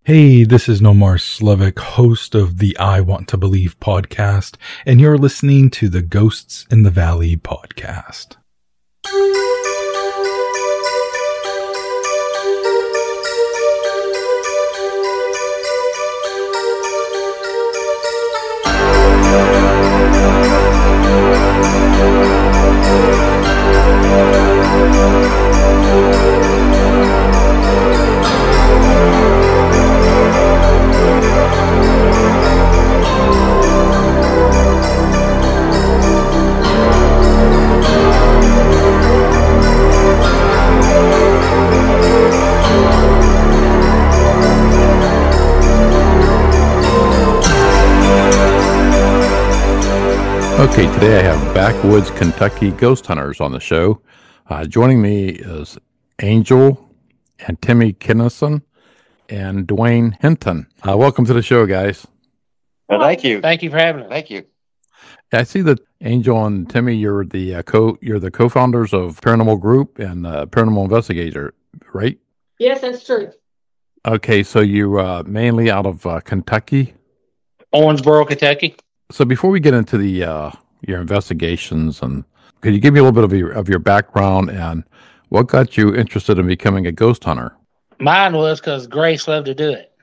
Hey, this is Nomar Slevik, host of the I Want to Believe podcast, and you're listening to the Ghosts in the Valley podcast. Okay, today I have Backwoods Kentucky Ghost Hunters on the show. Joining me is Angel and Timmy Kinnison and Dwayne Hinton. Welcome to the show, guys. Well, thank you. Thank you for having us. Thank you. I see that Angel and Timmy, you're the co-founders of Paranormal Group and Paranormal Investigator, right? Yes, that's true. Okay, so you mainly out of Kentucky, Owensboro, Kentucky. So before we get into the your investigations, and could you give me a little bit of your background and what got you interested in becoming a ghost hunter? Mine was because Grace loved to do it,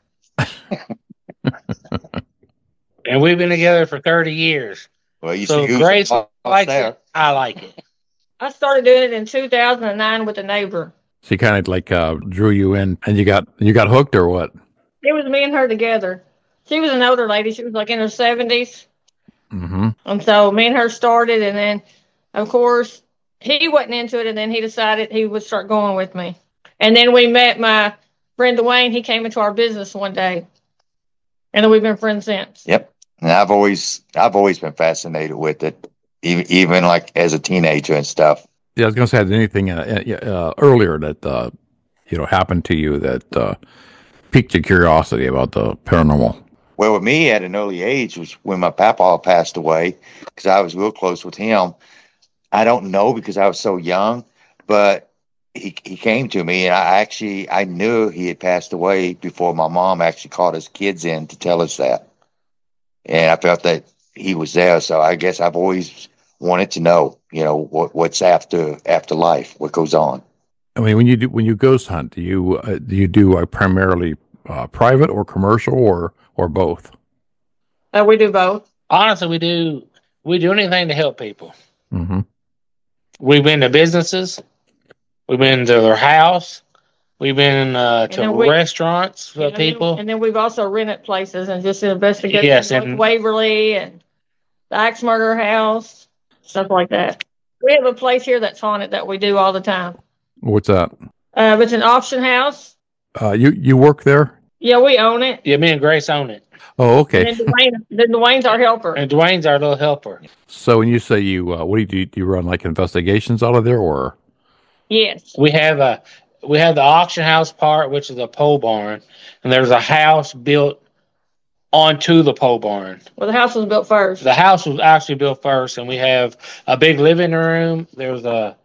and we've been together for 30 years. Well, you so see Grace likes it. I like it. I started doing it in 2009 with a neighbor. She kind of like drew you in, and you got hooked, or what? It was me and her together. She was an older lady. She was like in her 70s. Mm-hmm. And so me and her started, and then, of course, he wasn't into it, and then he decided he would start going with me. And then we met my friend Dwayne. He came into our business one day, and then we've been friends since. Yep. And I've always been fascinated with it, even like as a teenager and stuff. Yeah, I was going to say, had anything earlier that happened to you that piqued your curiosity about the paranormal? Well, with me at an early age was when my papa passed away, because I was real close with him. I don't know because I was so young, but he came to me, and I knew he had passed away before my mom actually called us kids in to tell us that. And I felt that he was there, so I guess I've always wanted to know, what's after life, what goes on. I mean, when you ghost hunt, do you do primarily private or commercial or both? We do both. Honestly, we do anything to help people. Mm-hmm. We've been to businesses. We've been to their house. We've been to restaurants for people. And then we've also rented places and just investigated like Waverly and the Axe Murder House, stuff like that. We have a place here that's haunted that we do all the time. What's that? It's an auction house. You work there? Yeah, we own it. Yeah, me and Grace own it. Oh, okay. And then Dwayne's our helper. And Dwayne's our little helper. So when you say what do you do? You run like investigations out of there, or? Yes. We have the auction house part, which is a pole barn, and there's a house built onto the pole barn. Well, the house was built first. The house was actually built first, and we have a big living room. There's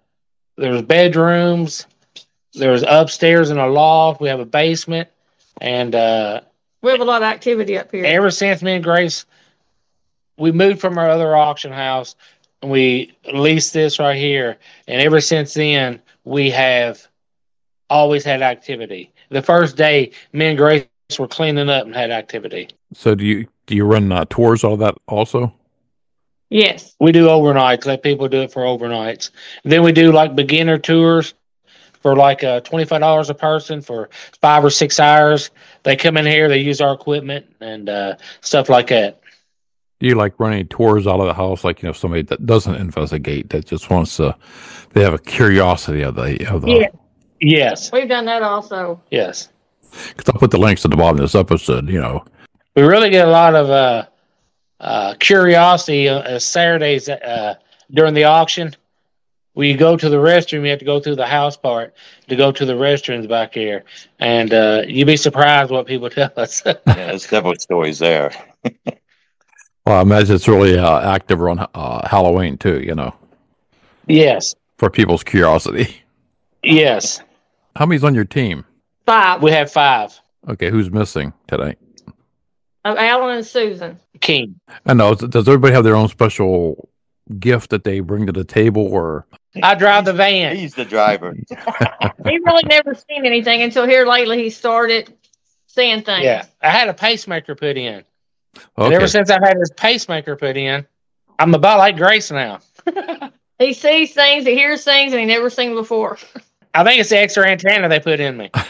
bedrooms. There's upstairs and a loft. We have a basement, and we have a lot of activity up here. Ever since me and Grace, we moved from our other auction house, and we leased this right here. And ever since then, we have always had activity. The first day, me and Grace were cleaning up and had activity. So do you run tours, all that also? Yes. We do overnights. Let people do it for overnights. And then we do like beginner tours for like $25 a person for 5 or 6 hours. They come in here, they use our equipment and stuff like that. Do you like running tours out of the house, like somebody that doesn't investigate, that just wants to? They have a curiosity of the. Yeah. Yes. We've done that also. Yes. Because I'll put the links at the bottom of this episode. We really get a lot of curiosity Saturdays during the auction. We go to the restroom, you have to go through the house part to go to the restrooms back here. And you'd be surprised what people tell us. Yeah, there's several stories there. Well, I imagine it's really active around Halloween too, Yes. For people's curiosity. Yes. How many's on your team? 5. We have 5. Okay, who's missing today? Alan and Susan. King. I know. Does everybody have their own special gift that they bring to the table, or I drive the van. He's the driver. He really never seen anything until here lately. He started seeing things. Yeah, I had a pacemaker put in. And okay? ever since I've had this pacemaker put in, I'm about like Grace now. He sees things, he hears things, and he never seen before. I think it's the extra antenna they put in me.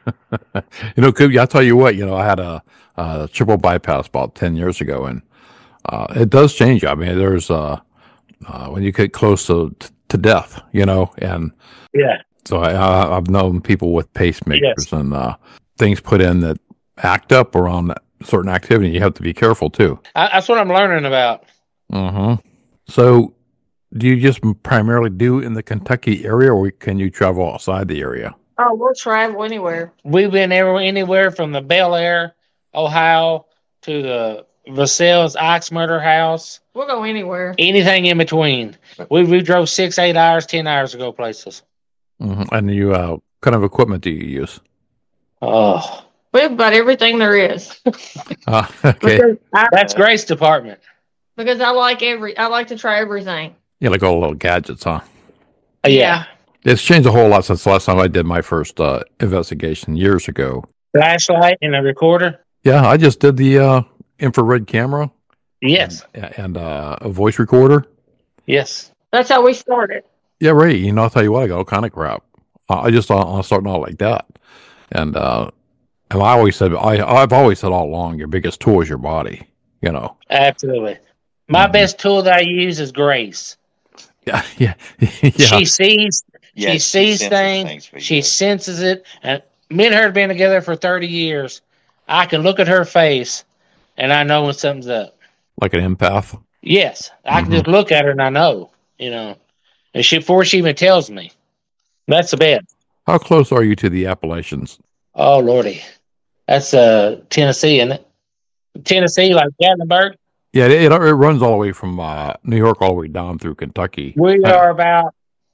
Coop, I'll tell you what. I had a triple bypass about 10 years ago, and it does change you. I mean, there's when you get close to death, and Yeah. so I've known people with pacemakers Yes. and things put in that act up around that certain activity. You have to be careful too. That's what I'm learning about. Mm-hmm. So, do you just primarily do in the Kentucky area, or can you travel outside the area? Oh, we'll travel anywhere. We've been anywhere from the Bel Air, Ohio, to the Vassell's Ox Murder House. We'll go anywhere. Anything in between. We drove 6, 8 hours, 10 hours to go places. Mm-hmm. And you, kind of equipment do you use? Oh, We have about everything there is. Okay. that's Grace's department. Because I like to try everything. Yeah, like all the little gadgets, huh? Yeah. It's changed a whole lot since the last time I did my first investigation years ago. Flashlight and a recorder. Yeah, I just did the infrared camera Yes. and a voice recorder. Yes. That's how we started. Yeah, right. I'll tell you what, I got all kind of crap. I just I'm starting out like that, and I always said I've always said all along, your biggest tool is your body. Absolutely. My best tool that I use is Grace. Yeah, yeah. She sees. Yeah, she sees senses things. for She you. senses it. And me and her have been together for 30 years. I can look at her face, and I know when something's up. Like an empath. Yes, I can just look at her and I know. And before she even tells me, that's the best. How close are you to the Appalachians? Oh Lordy, that's Tennessee, isn't it? Tennessee, like Gatlinburg. Yeah, it runs all the way from New York all the way down through Kentucky. We are about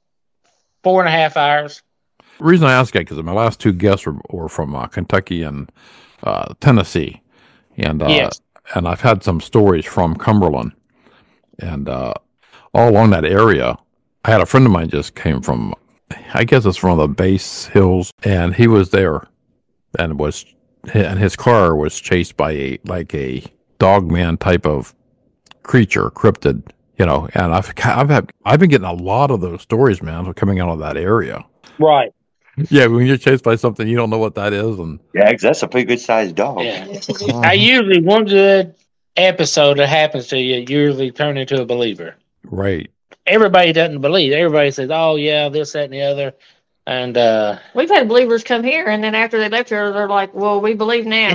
4.5 hours. The reason I ask that because my last two guests were from Kentucky and Tennessee, and Yes. and I've had some stories from Cumberland, and all along that area. I had a friend of mine just came from, I guess it's from the base hills, and he was there, and his car was chased by a dogman type of creature, cryptid, and I've been getting a lot of those stories, man, coming out of that area. Right. Yeah, when you're chased by something you don't know what that is, and Yeah, 'cause that's a pretty good sized dog. Yeah. I usually, one good episode that happens to you usually turn into a believer. right. Everybody doesn't believe. Everybody says, "Oh yeah, this, that, and the other," and We've had believers come here, and then after they left here, they're like, "Well, we believe now."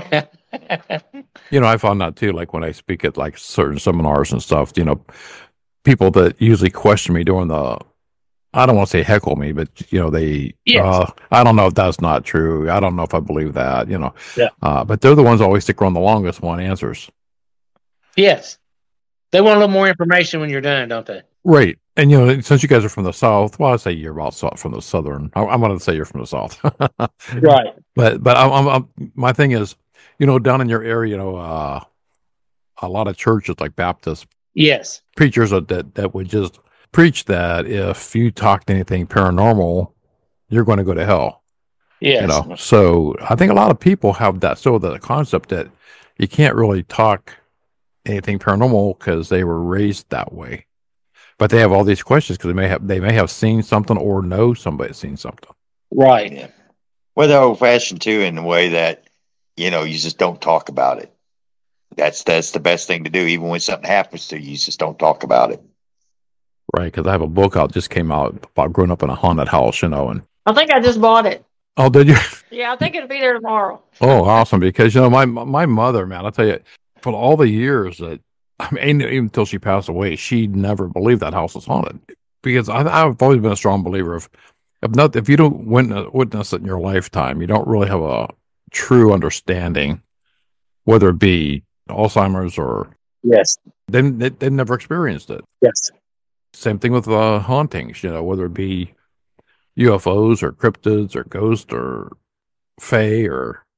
I found that too. Like when I speak at like certain seminars and stuff, people that usually question me during the, I don't want to say heckle me, but they, Yes. I don't know if that's not true. I don't know if I believe that, Yeah. But they're the ones that always stick around the longest, want answers. Yes, they want a little more information when you're done, don't they? Right. And, since you guys are from the South, well, I say you're about from the Southern. I'm going to say you're from the South. Right. But I'm my thing is, down in your area, a lot of churches like Baptist Yes. preachers that would just preach that if you talk to anything paranormal, you're going to go to hell. Yes. So I think a lot of people have the concept that you can't really talk anything paranormal because they were raised that way. But they have all these questions because they may have seen something or know somebody's seen something. Right. Yeah. Well, they're old fashioned too in the way that, you just don't talk about it. That's the best thing to do. Even when something happens to you, you just don't talk about it. Right. Because I have a book out, just came out about growing up in a haunted house, and I think I just bought it. oh, did you? Yeah, I think it'll be there tomorrow. Oh, awesome. Because, my mother, man, I'll tell you, for all the years that, even until she passed away, she never believed that house was haunted. Because I've always been a strong believer if you don't witness it in your lifetime, you don't really have a true understanding, whether it be Alzheimer's or Yes. they've never experienced it. Yes. Same thing with hauntings, whether it be UFOs or cryptids or ghosts or fae or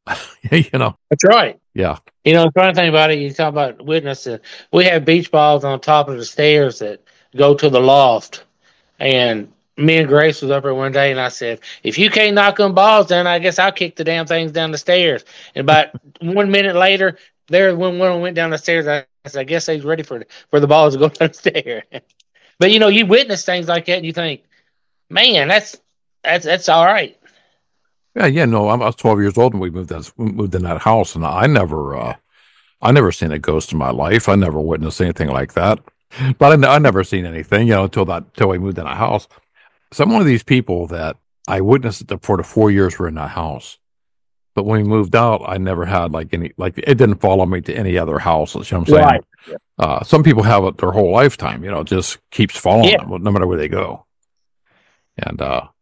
You know, That's right. yeah. You know, the funny thing about it, you talk about witnesses. We have beach balls on top of the stairs that go to the loft. And me and Grace was up there one day, and I said, if you can't knock them balls down, I guess I'll kick the damn things down the stairs. And about 1 minute later, when one went down the stairs, I said, I guess he's ready for the balls to go down the stairs. But, you know, you witness things like that, and you think, man, that's all right. Yeah. No, I was 12 years old and we moved in that house, and I never seen a ghost in my life. I never witnessed anything like that. But I never seen anything, until we moved in a house. So I'm one of these people that I witnessed it for the 4 years we're in that house. But when we moved out, I never had it didn't follow me to any other house. You know what I'm saying? Right. Some people have it their whole lifetime, it just keeps following them no matter where they go. And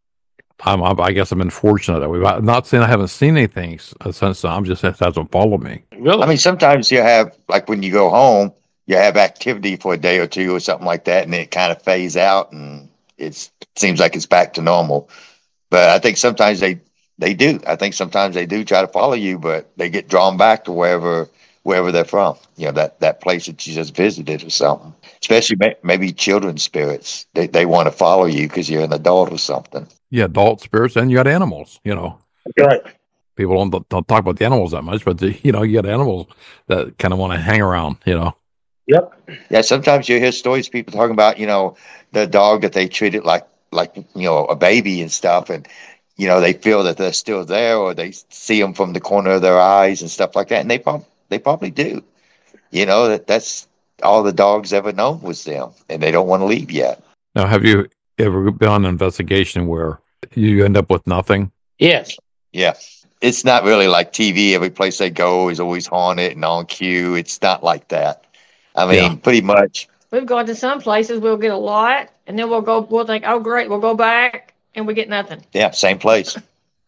I guess I'm unfortunate that I'm not saying I haven't seen anything since then. I'm just it hasn't followed me. Really? I mean, sometimes you have, like when you go home, you have activity for a day or two or something like that, and then it kind of fades out and it seems like it's back to normal. But I think sometimes they do. I think sometimes they do try to follow you, but they get drawn back to wherever they're from. That place that you just visited or something. Especially maybe children's spirits. They want to follow you because you're an adult or something. Yeah, adult spirits, and you got animals. Right. People don't talk about the animals that much, but you got animals that kind of want to hang around. Yep. Yeah, sometimes you hear stories, people talking about, the dog that they treated like a baby and stuff, and they feel that they're still there, or they see them from the corner of their eyes and stuff like that, and they probably do. That's all the dog's ever known was them, and they don't want to leave yet. Now, have you ever been on an investigation where you end up with nothing? Yes. Yeah. It's not really like TV. Every place they go is always haunted and on cue. It's not like that. I mean, pretty much. We've gone to some places, we'll get a lot, and then we'll think, oh, great, we'll go back, and we get nothing. Yeah, same place.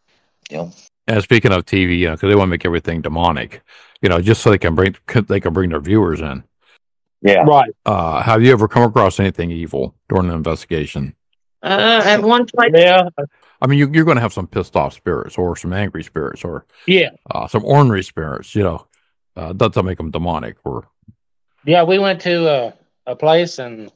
And speaking of TV, because they want to make everything demonic, just so they can bring their viewers in. Yeah. Right. Have you ever come across anything evil during an investigation? At one place. Yeah. I mean, you're going to have some pissed off spirits, or some angry spirits, or some ornery spirits. Doesn't make them demonic. Or we went to a place, and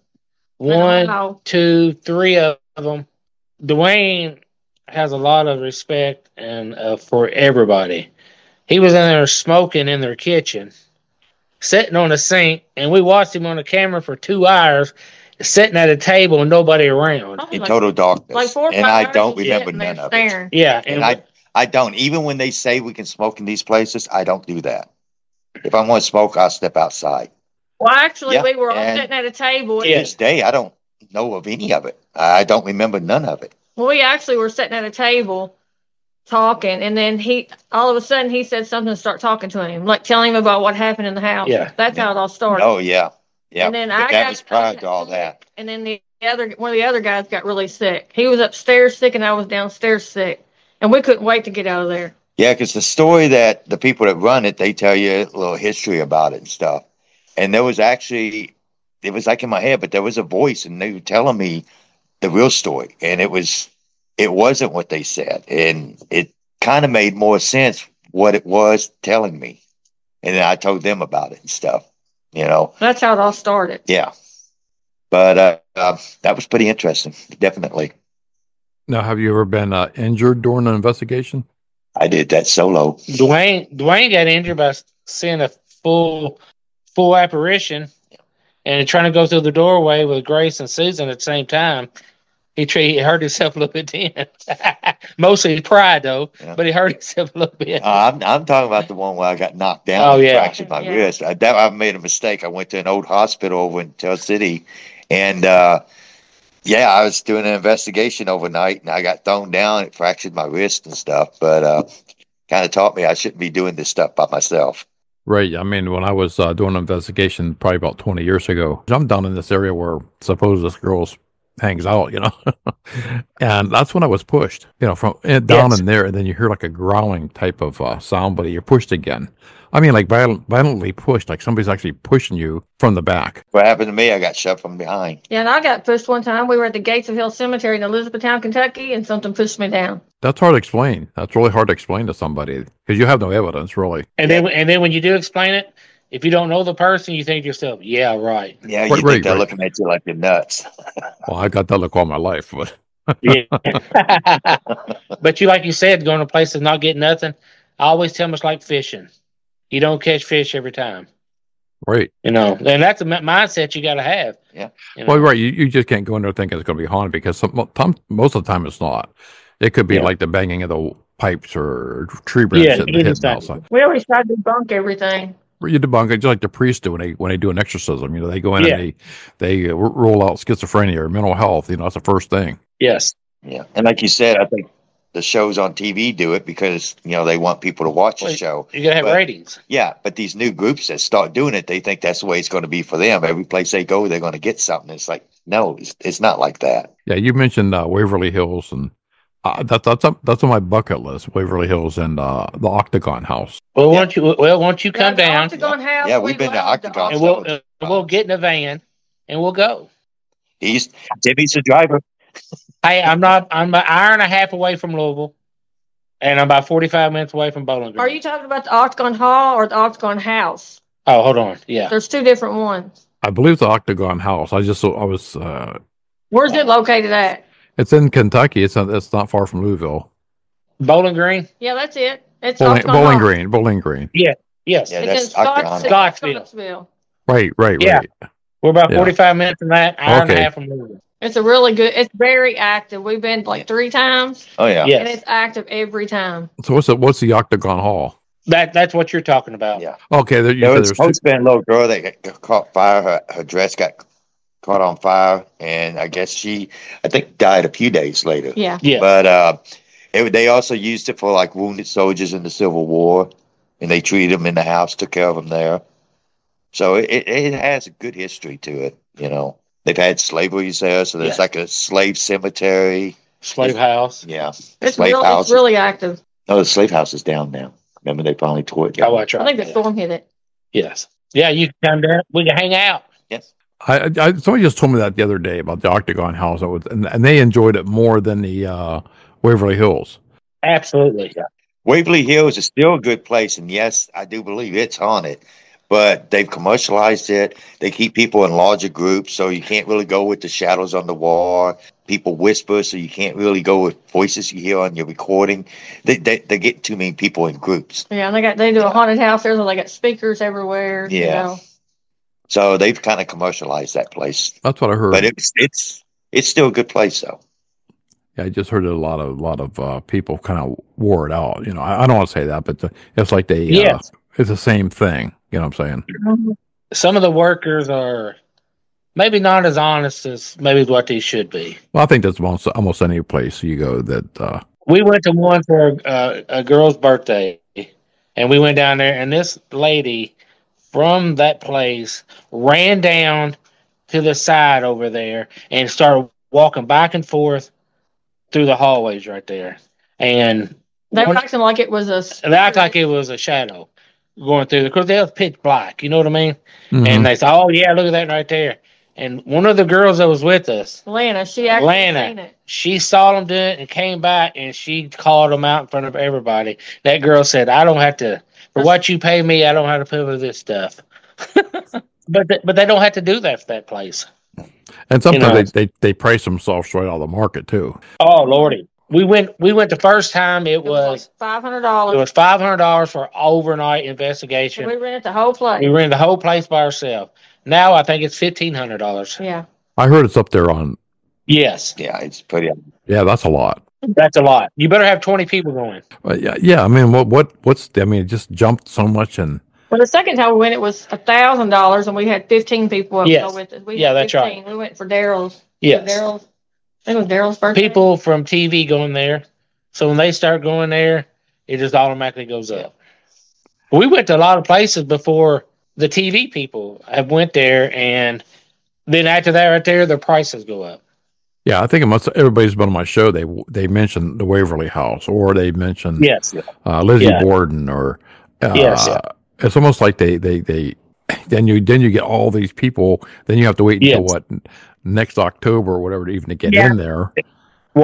1, 2, 3 of them. Dwayne has a lot of respect and for everybody. He was in there smoking in their kitchen, sitting on a sink, and we watched him on the camera for 2 hours, sitting at a table and nobody around. In total darkness. Like 4 or 5 and I hours don't he's remember sitting none there of staring. it. Yeah. And I don't. Even when they say we can smoke in these places, I don't do that. If I want to smoke, I'll step outside. Well, actually, Yeah, we were all and- sitting at a table. To this day, I don't know of any of it. I don't remember none of it. Well, we actually were sitting at a table talking, and then all of a sudden he said something to start talking to him, like telling him about what happened in the house. Yeah. That's how it all started. Oh, yeah. Yeah. And then But that was prior to all that. And then one of the other guys got really sick. He was upstairs sick, and I was downstairs sick, and we couldn't wait to get out of there. Yeah, because the story that the people that run it, they tell you a little history about it and stuff. And there was actually, it was like in my head, but there was a voice, and they were telling me the real story. And it wasn't what they said. And it kind of made more sense what it was telling me. And then I told them about it and stuff, That's how it all started. Yeah. But that was pretty interesting, definitely. now, have you ever been injured during an investigation? I did that solo. Dwayne got injured by seeing a full apparition and trying to go through the doorway with Grace and Susan at the same time. He hurt himself a little bit then. Mostly pride, though, but he hurt himself a little bit. I'm talking about the one where I got knocked down and fractured my wrist. I made a mistake. I went to an old hospital over in Tell City, and I was doing an investigation overnight, and I got thrown down. It fractured my wrist and stuff, but kind of taught me I shouldn't be doing this stuff by myself. Right. I mean, when I was doing an investigation probably about 20 years ago, I'm down in this area where suppose this girl's hangs out, and that's when I was pushed, from down in there, and then you hear like a growling type of sound, but you're pushed again. I mean, like violently pushed, like somebody's actually pushing you from the back. What happened to me, I got shoved from behind. Yeah, and I got pushed one time. We were at the Gates of Hill Cemetery in Elizabethtown, Kentucky, and something pushed me down. That's hard to explain. That's really hard to explain to somebody because you have no evidence, really. And then when you do explain it, if you don't know the person, you think to yourself, "Yeah, right." Yeah, Right, you think right, they're right. looking at you like you're nuts. Well, I got that look all my life, but Yeah. But like you said, going to places not getting nothing. I always tell them it's like fishing. You don't catch fish every time, right. and that's a mindset you got to have. Yeah. Well, right. You just can't go in there thinking it's going to be haunted because most of the time it's not. It could be Yeah. like the banging of the pipes or tree branch Yeah, hitting anything. outside. We always try to debunk everything. You debunk it just like the priests do when they do an exorcism. They go in Yeah. and they rule out schizophrenia or mental health. That's the first thing. Yes. Yeah. And like you said, I think the shows on TV do it because, they want people to watch the Well, show. You got to have But- ratings. Yeah. But these new groups that start doing it, they think that's the way it's going to be for them. Every place they go, they're going to get something. It's like, no, it's not like that. Yeah, you mentioned Waverly Hills, and that's on my bucket list. Waverly Hills and the Octagon House. Well, Yeah. won't you come The down, Octagon House, Yeah, we we've been to love the Octagon. and we'll get in a van and we'll go. Timmy's the driver. Hey, I'm an hour and a half away from Louisville, and I'm about 45 minutes away from Bowling Green. Are you talking about the Octagon Hall or the Octagon House? Oh, hold on. Yeah. There's two different ones. I believe the Octagon House. Where's it located at? It's in Kentucky. It's not far from Louisville. Bowling Green? Yeah, that's it. It's Bowling Octagon Hall. Green. Bowling Green. Yes. Yeah, It's in that's Octagon. Scottsville. Right. Yeah. Right. We're about Yeah. 45 minutes from that, hour and a Okay. half from Louisville. It's a really good. It's very active. We've been like 3 times, Oh, yeah. Yes. and it's active every time. So what's the Octagon Hall? That's what you're talking about. Yeah. Okay, you There said was there's supposed to be a little girl that got caught fire. Her dress got caught on fire, and I guess I think, died a few days later. Yeah. Yeah. But they also used it for like wounded soldiers in the Civil War, and they treated them in the house, took care of them there. So it has a good history to it. They've had slavery there, so there's Yeah. like a slave cemetery. Slave house. Yeah, It's slave really, house. it's really active. No, the slave house is down now. Remember, they finally tore it down. Oh, that's I right. think the storm hit it. Yes. Yeah, you can come down. We can hang out. Yes. somebody just told me that the other day about the Octagon House, and they enjoyed it more than the Waverly Hills. Absolutely. Waverly Hills is still a good place, and yes, I do believe it's haunted. But they've commercialized it. They keep people in larger groups, so you can't really go with the shadows on the wall. People whisper, so you can't really go with voices you hear on your recording. They get too many people in groups. Yeah, and they do a haunted house there, so they got speakers everywhere. Yeah. You know. So they've kind of commercialized that place. That's what I heard. But it's still a good place, though. Yeah, I just heard that a lot of people kind of wore it out. I don't want to say that, but it's like they Yes. it's the same thing. You know what I'm saying? Some of the workers are maybe not as honest as maybe what they should be. Well, I think that's almost any place you go that. We went to one for a girl's birthday, and we went down there, and this lady from that place ran down to the side over there and started walking back and forth through the hallways right there. And They were acting like it was a. they act like it was a shadow going through because they was pitch black. You know what I mean? Mhm. And they said, "Oh yeah, look at that right there." And one of the girls that was with us, Lana, she actually Lana. seen it. she saw them do it and came back and she called them out in front of everybody. That girl said, "I don't have to for what you pay me. I don't have to pay for this stuff." but they don't have to do that for that place. And sometimes they price themselves right out of the market too. Oh lordy, we went the first time. It was like $500. $500 for overnight So investigation. we rented the whole place. We rented the whole place by ourselves. Now I think it's $1,500. Yeah. I heard it's up there on. Yes, Yeah, it's pretty. Yeah, that's a lot. that's a lot. You better have 20 people going. Yeah. I mean, what's? I mean, it just jumped so much, and Well, the second time we went, it was $1,000, and we had 15 people up Yes. go with us. We Yeah, had that's right. 15. We went for Daryl's. Yes. Daryl's. I think it was Daryl's birthday. People from TV going there. So when they start going there, it just automatically goes up. We went to a lot of places before the TV people have went there, and then after that right there, their prices go up. yeah, I think it must. Everybody's been on my show. They mentioned the Waverly House, or they mentioned Yes. Lizzie Yeah. Borden, or Yes. it's almost like they then you get all these people. Then you have to wait until Yes. what next October or whatever to even get Yeah. in there. Right.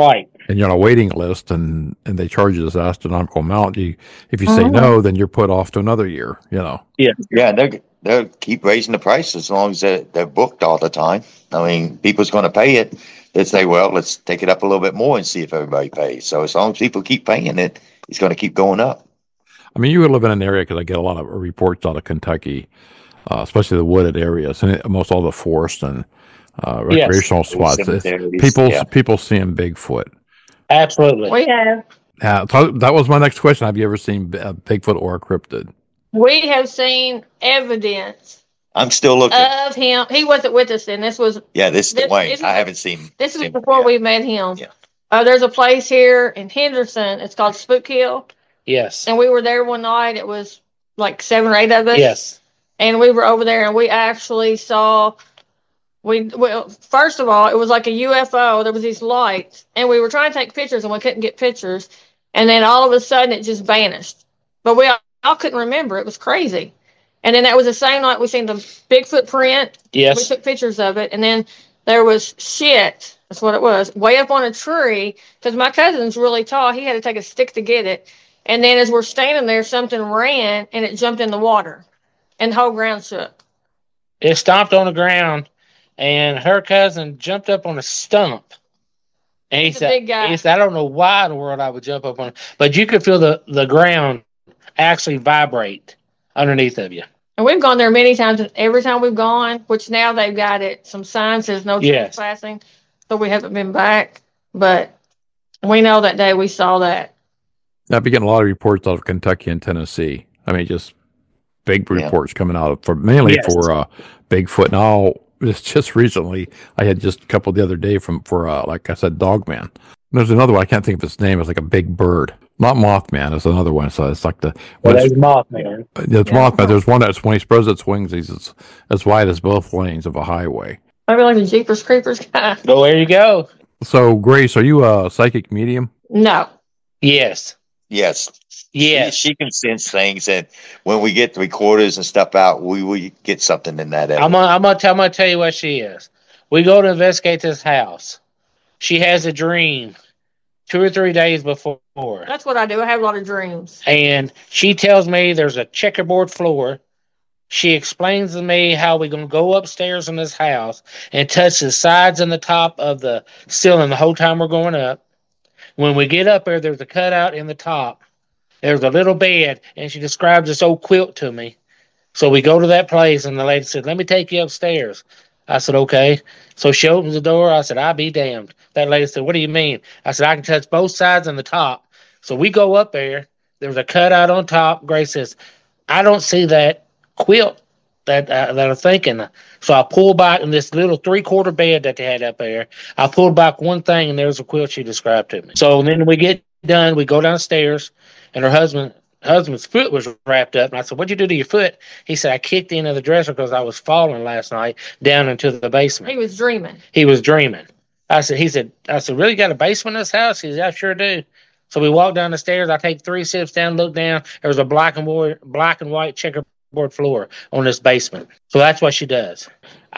and you're on a waiting list, and they charge you this astronomical amount. If you say no, then you're put off to another year. Yeah, they'll keep raising the price as long as they're booked all the time. I mean, people's going to pay it. They say, well, let's take it up a little bit more and see if everybody pays. So as long as people keep paying it, it's going to keep going up. I mean, you live in an area, because I get a lot of reports out of Kentucky, especially the wooded areas and almost all the forest and recreational spots. People seeing Bigfoot. Absolutely. We have. So that was my next question. Have you ever seen Bigfoot or a cryptid? We have seen evidence I'm still looking. of him. He wasn't with us then. This was This is Dwayne. I haven't seen. this was before we met him. Yeah. There's a place here in Henderson. It's called Spook Hill, Yes. and we were there one night. It was like 7 or 8 of us. Yes. And we were over there, and we actually saw. Well, first of all, it was like a UFO. There was these lights, and we were trying to take pictures, and we couldn't get pictures. And then all of a sudden, it just vanished. But we all couldn't remember. It was crazy. And then that was the same night we seen the Bigfoot print. Yes. We took pictures of it, and then there was shit. That's what it was. Way up on a tree, because my cousin's really tall. He had to take a stick to get it. And then as we're standing there, something ran, and it jumped in the water, and the whole ground shook. It stomped on the ground, and her cousin jumped up on a stump. And he He's a big guy. he said, I don't know why in the world I would jump up on it, but you could feel the ground actually vibrate underneath of you. And we've gone there many times, and every time we've gone, which now they've got it, some signs says no Yes. trespassing, so we haven't been back. But we know that day we saw that. I've been getting a lot of reports out of Kentucky and Tennessee. I mean, just big reports coming out mainly Yes. for Bigfoot. Now, just recently, I had just a couple the other day for like I said, Dogman. There's another one. I can't think of its name. It's like a big bird, not Mothman. It's another one. So it's like Well, there's Mothman. It's Mothman. There's one that's when he spreads its wings, he's as wide as both lanes of a highway. Maybe like the Jeepers Creepers guy. Well, there you go. So, Grace, are you a psychic medium? No. Yes. Yes. Yes. She can sense things, and when we get the recorders and stuff out, we get something in that area. I'm gonna tell you what she is. We go to investigate this house. She has a dream 2 or 3 days before, That's what I do. I have a lot of dreams. and she tells me there's a checkerboard floor. She explains to me how we're gonna go upstairs in this house and touch the sides and the top of the ceiling the whole time we're going up. When we get up there, there's a cutout in the top. There's a little bed, and she describes this old quilt to me. So we go to that place, and the lady said, let me take you upstairs. I said, okay. So she opens the door. I said, I'll be damned. That lady said, what do you mean? I said, I can touch both sides and the top. So we go up there. There's a cutout on top. Grace says, I don't see that quilt that I'm thinking. So I pull back in this little 3/4 bed that they had up there. I pulled back one thing, and there's a quilt she described to me. So then we get done. We go downstairs, and her husband's foot was wrapped up. And I said, what'd you do to your foot? He said, I kicked into the dresser because I was falling last night down into the basement. He was dreaming. He was dreaming. I said, really got a basement in this house? He said, I sure do. So we walk down the stairs. I take 3 steps down, look down. There was a black and white checkerboard floor on this basement. So that's what she does.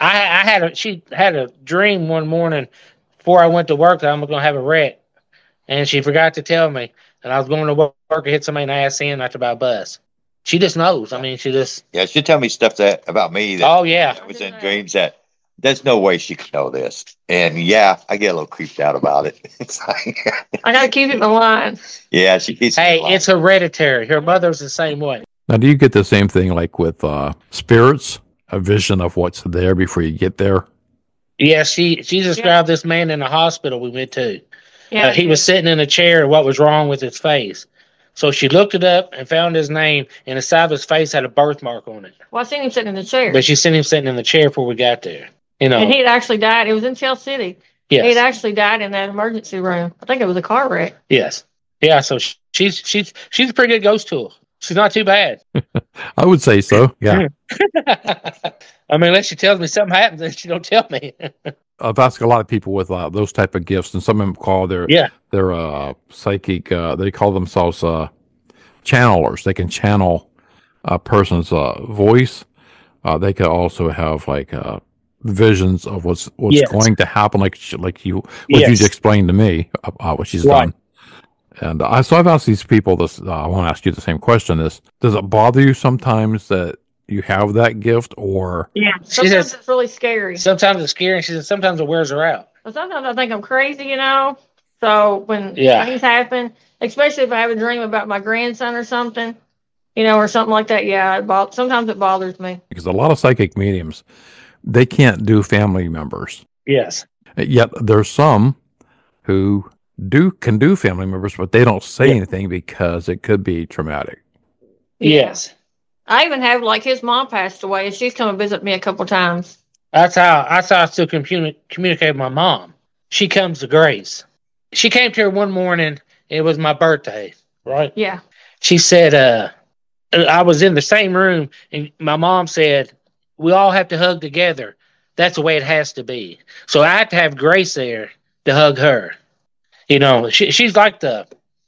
She had a dream one morning before I went to work that I'm going to have a wreck. And she forgot to tell me. And I was going to work and hit somebody in the ass in after by a bus. She just knows. I mean, she just. Yeah, she'll tell me stuff about me that Oh, yeah. I was in dreams that there's no way she could know this. And yeah, I get a little creeped out about it. It's like, I got to keep it in line. yeah, she keeps me Hey, alive. it's hereditary. Her mother's the same way. Now, do you get the same thing like with spirits, a vision of what's there before you get there? Yeah, she described this man in the hospital we went to. Yeah, He was sitting in a chair. What was wrong with his face? So she looked it up and found his name, and the side of his face had a birthmark on it. Well, I seen him sitting in the chair. But she seen him sitting in the chair before we got there. You know. And he had actually died. It was in Chelsea City. Yes. He had actually died in that emergency room. I think it was a car wreck. Yes. Yeah. So she's a pretty good ghost tool. She's not too bad. I would say so. Yeah. I mean, unless she tells me something happens, then she don't tell me. I've asked a lot of people with those type of gifts, and some of them call their psychic. They call themselves channelers. They can channel a person's voice. They could also have like visions of what's Yes. going to happen, like you Yes. just explained to me what she's Right. done. And so I've asked these people this. I want to ask you the same question: does it bother you sometimes that you have that gift, or Yeah. She Sometimes says- it's really scary. Sometimes it's scary. And she said sometimes it wears her out. But sometimes I think I'm crazy, you know. So when Yeah. things happen, especially if I have a dream about my grandson or something, you know, or something like that, yeah, sometimes it bothers me. because a lot of psychic mediums, they can't do family members. Yes. Yet there's some who can do family members, but they don't say Yeah. anything because it could be traumatic. Yes. I even have, like, his mom passed away, and she's come and visit me a couple times. That's how I still communicate with my mom. She comes to Grace. She came to her one morning. It was my birthday, right? Yeah. She said, I was in the same room, and my mom said, we all have to hug together. That's the way it has to be. So I had to have Grace there to hug her. You know, she's like the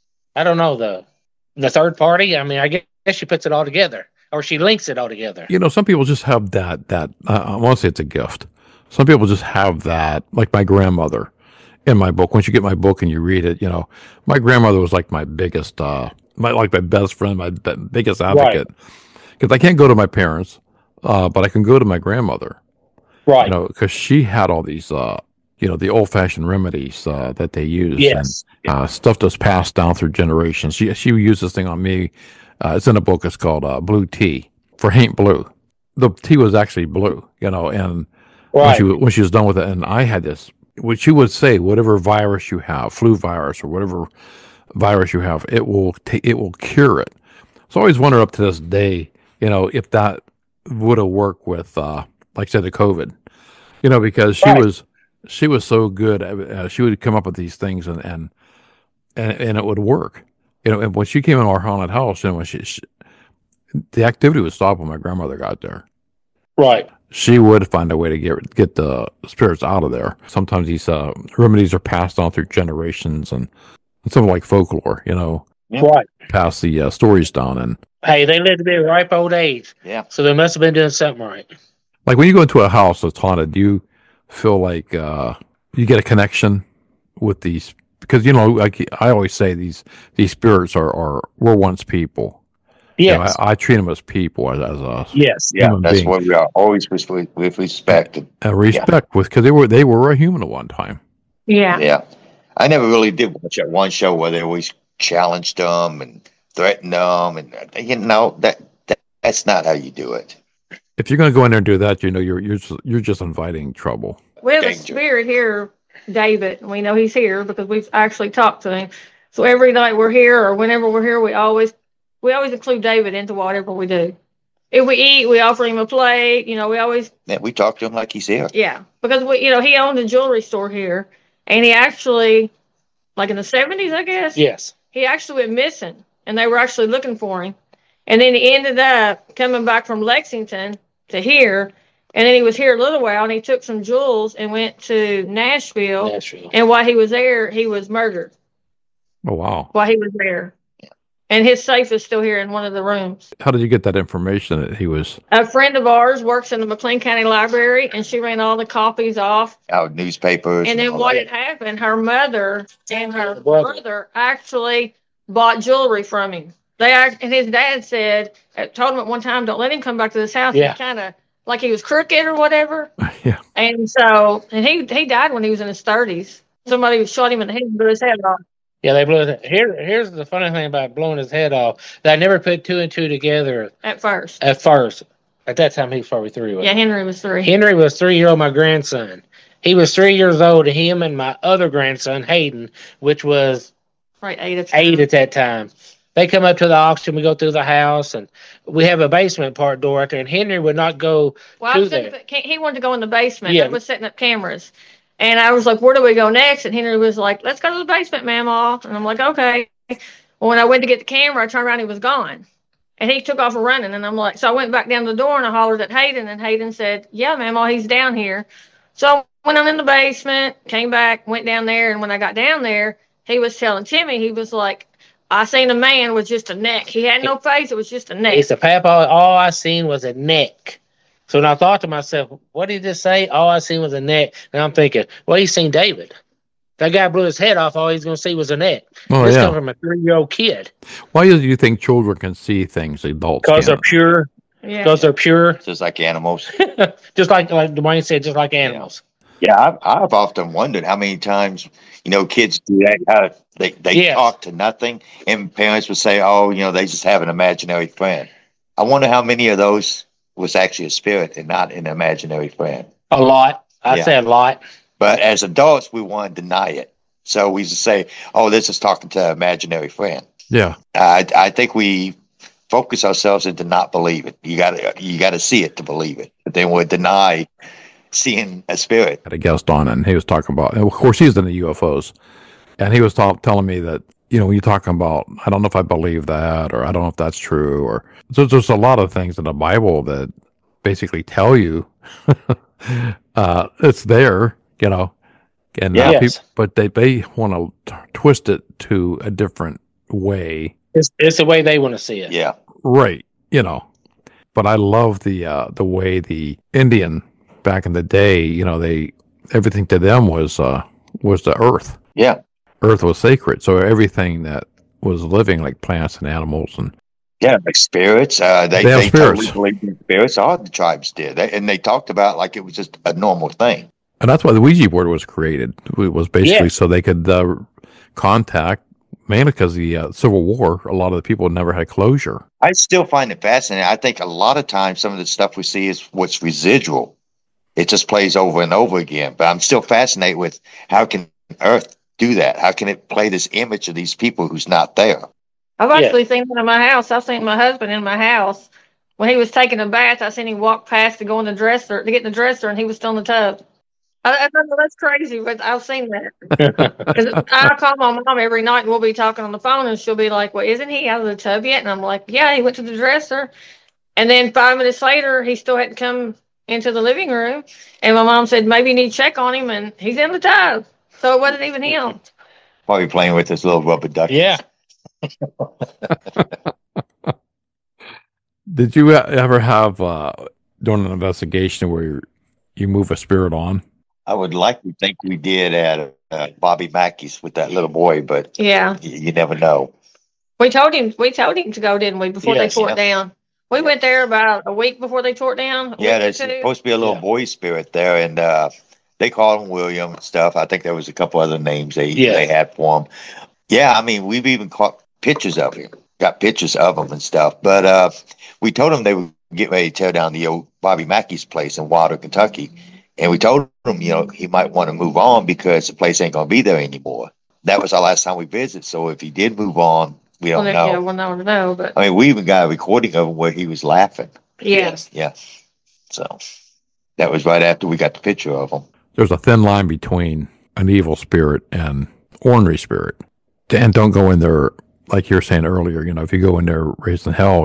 third party. I mean, I guess she puts it all together, or she links it all together. You know, some people just have that I want to say it's a gift. Some people just have that, like my grandmother in my book. Once you get my book and you read it, you know, my grandmother was like my biggest, my best friend, my biggest advocate. Because I can't go to my parents, but I can go to my grandmother. Right. You know, because she had all these, you know, the old-fashioned remedies that they use, Yes. and stuff that's passed down through generations. She used this thing on me. It's in a book. It's called Blue Tea for Ain't Blue. The tea was actually blue, you know, and Right. when she was done with it, and I had this, what she would say, whatever virus you have, flu virus or whatever virus you have, it will cure it. So I always wonder up to this day, you know, if that would have worked with, like I said, the COVID, you know, because she was so good. She would come up with these things and it would work, you know. And when she came in our haunted house, and when she the activity would stop when my grandmother got there. Right. She would find a way to get the spirits out of there. Sometimes these remedies are passed on through generations, and something like folklore, you know, Right. pass the stories down. And Hey, they lived to be a ripe old age. Yeah. So they must have been doing something right. like when you go into a house that's haunted, do you feel like you get a connection with these? Because, you know, like I always say, these spirits were once people. Yes. You know, I treat them as people, as a Yes. Yeah, human that's being. what we are always with respect. Respect because they were a human at one time. Yeah. Yeah. I never really did watch that one show where they always challenged them and threatened them, and you know that's not how you do it. If you're going to go in there and do that, you know you're just inviting trouble. We have a Danger. spirit here, David, and we know he's here because we've actually talked to him. So every night we're here, or whenever we're here, we always include David into whatever we do. If we eat, we offer him a plate. You know, we always, Yeah, we talk to him like he's here. yeah, because we, you know, he owned a jewelry store here, and he actually, like in the 70s, I guess, Yes. he actually went missing, and they were actually looking for him. And then he ended up coming back from Lexington to here, and then he was here a little while, and he took some jewels and went to Nashville. And while he was there, he was murdered Oh wow! while he was there. And his safe is still here in one of the rooms. How did you get that information that he was? A friend of ours works in the McLean County Library, and she ran all the copies off. Out newspapers. And then all what that. had happened, her mother and her brother actually bought jewelry from him. And his dad told him at one time, don't let him come back to this house. Yeah. He kind of, like he was crooked or whatever. Yeah. And so, and he died when he was in his 30s. Somebody shot him in the head and blew his head off. Yeah, they blew his head. Here's the funny thing about blowing his head off. That I never put two and two together At first. at first. At that time, he was probably 3. Yeah, Henry was 3. Henry was 3-year-old, my grandson. He was 3 years old, and him and my other grandson, Hayden, which was Right, 8 at 8 at that time. They come up to the auction. We go through the house, and we have a basement part door out there, and Henry would not go Well, through there. he wanted to go in the basement. Yeah. I was setting up cameras. And I was like, where do we go next? And Henry was like, let's go to the basement, Mamaw. And I'm like, okay. Well, when I went to get the camera, I turned around, he was gone. And he took off running. And I'm like, so I went back down the door and I hollered at Hayden. And Hayden said, yeah, Mamaw, he's down here. So I went on in the basement, came back, went down there. And when I got down there, he was telling Timmy, he was like, I seen a man with just a neck. He had no face. It was just a neck. He said, Papa, all I seen was a neck. So when I thought to myself, what did he just say? All I seen was a neck. And I'm thinking, well, he's seen David. That guy blew his head off. All he's going to see was a neck. Oh, This yeah. comes from a 3-year-old kid. Why do you think children can see things adults Because they're can't? pure. Yeah. Because they're pure. Just like animals. Just like Dwayne said, just like animals. Yeah, I've often wondered how many times, kids do that. How they Yes. talk to nothing, and parents would say, "Oh, they just have an imaginary friend." I wonder how many of those was actually a spirit and not an imaginary friend. A lot. I'd Yeah. say a lot. But as adults, we want to deny it, so we just say, "Oh, this is talking to an imaginary friend." Yeah. I think we focus ourselves into not believe it. You got to see it to believe it, but then we deny seeing a spirit. Had a guest on, and he was talking about, and of course, he's in the UFOs, and he was telling me that, when you're talking about, I don't know if I believe that, or I don't know if that's true, or there's a lot of things in the Bible that basically tell you it's there, and Yeah. Yes. but they want to twist it to a different way, It's the way they want to see it. Yeah, right? But I love the way the Indian back in the day, everything to them was the earth. yeah, Earth was sacred, so everything that was living, like plants and animals, and yeah. Like spirits, they have totally spirits. believed in spirits. All the tribes did, and they talked about like it was just a normal thing. that's why the Ouija board was created. It was basically Yeah. so they could contact, mainly because the Civil War, a lot of the people never had closure. I still find it fascinating. I think a lot of times some of the stuff we see is what's residual. It just plays over and over again. But I'm still fascinated with how can Earth do that? How can it play this image of these people who's not there? I've actually seen it in my house. I've seen my husband in my house. When he was taking a bath, I seen him walk past to go in the dresser, to get in the dresser, and he was still in the tub. I thought, well, that's crazy, but I've seen that. Because I call my mom every night, and we'll be talking on the phone, and she'll be like, well, isn't he out of the tub yet? And I'm like, yeah, he went to the dresser. And then 5 minutes later, he still hadn't come into the living room. And my mom said, maybe you need to check on him, and he's in the tub. So it wasn't even him. Probably playing with his little rubber ducky. Yeah. Did you ever have doing an investigation where you move a spirit on? I would like to think we did at Bobby Mackey's with that little boy, but Yeah. you never know. We told him to go, didn't we, before Yes, they tore it down? We went there about a week before they tore it down. Yeah, there's supposed to be a little boy spirit there, and they called him William and stuff. I think there was a couple other names they had for him. Yeah, I mean, we've even caught pictures of him, got pictures of him and stuff. But we told him they would get ready to tear down the old Bobby Mackey's place in Wilder, Kentucky. And we told him, he might want to move on because the place ain't going to be there anymore. That was our last time we visited. So if he did move on, we don't know. Yeah, we'll never know. But I mean, we even got a recording of him where he was laughing. yes. Yeah. So that was right after we got the picture of him. There's a thin line between an evil spirit and ornery spirit. And don't go in there, like you were saying earlier, if you go in there raising hell,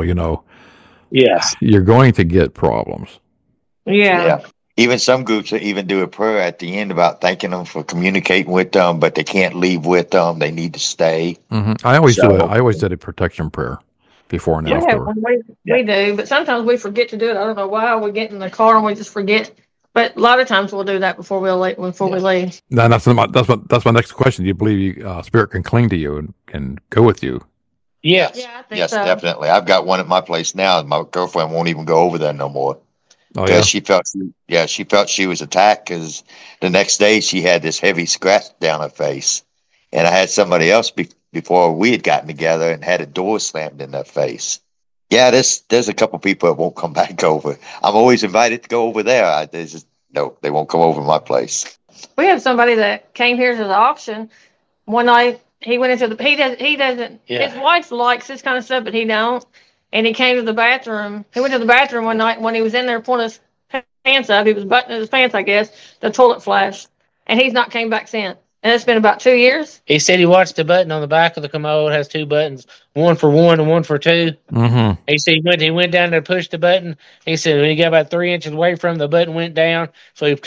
Yes. you're going to get problems. Yeah. Even some groups even do a prayer at the end about thanking them for communicating with them, but they can't leave with them. They need to stay. Mm-hmm. I always So- did a protection prayer before and Yeah, after. we do, but sometimes we forget to do it. I don't know why. We get in the car and we just forget. But a lot of times we'll do that before we leave. Now, that's my next question. Do you believe spirit can cling to you and go with you? Yes. Yeah, I think Yes, so. definitely. I've got one at my place now, and my girlfriend won't even go over there no more. Oh, Because she felt she was attacked because the next day she had this heavy scratch down her face. And I had somebody else before we had gotten together and had a door slammed in their face. Yeah, there's a couple people that won't come back over. I'm always invited to go over there. They won't come over to my place. We had somebody that came here to the auction one night. He went into he doesn't, Yeah. his wife likes this kind of stuff, but he don't. And he came to the bathroom. He went to the bathroom one night when he was in there pulling his pants up. He was buttoning his pants, I guess. The toilet flashed. And he's not came back since. And it's been about 2 years. He said he watched the button on the back of the commode, has 2 buttons, one for 1 and one for 2. Mm-hmm. He said he went down there to push the button. He said when he got about 3 inches away from the button went down, so he took